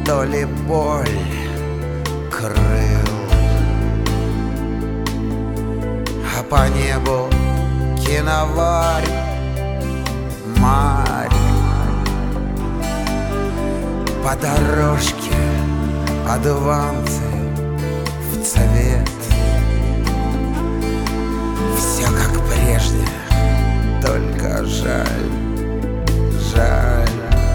то ли боль крыл, а по небу киноварь, марь, по дорожке одуванцы в цвет. Все как прежде, только жаль, жаль.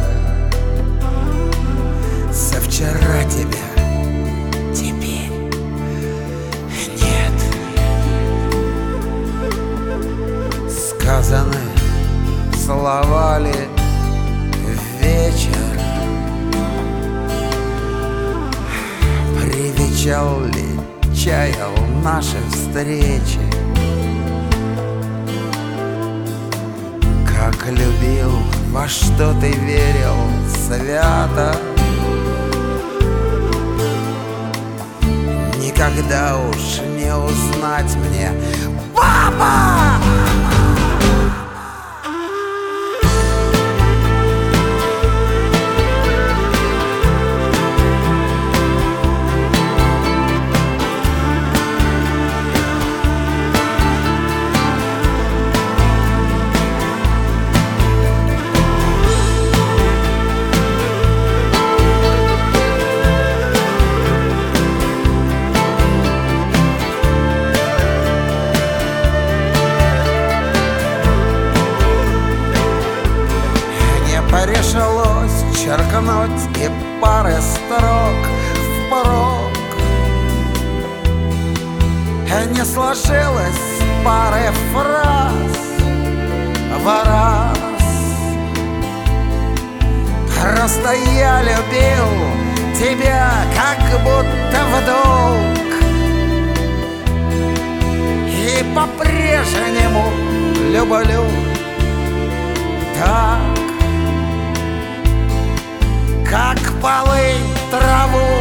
Со вчера тебя теперь нет. Сказаны слова ли вечер, привечал ли, чаял наши встречи, как любил, во что ты верил свято. Никогда уж не узнать мне, папа! Решилось черкнуть и пары строк впрок, не сложилось пары фраз в раз. Просто я любил тебя как будто в долг, и по-прежнему люблю так, как полы, траву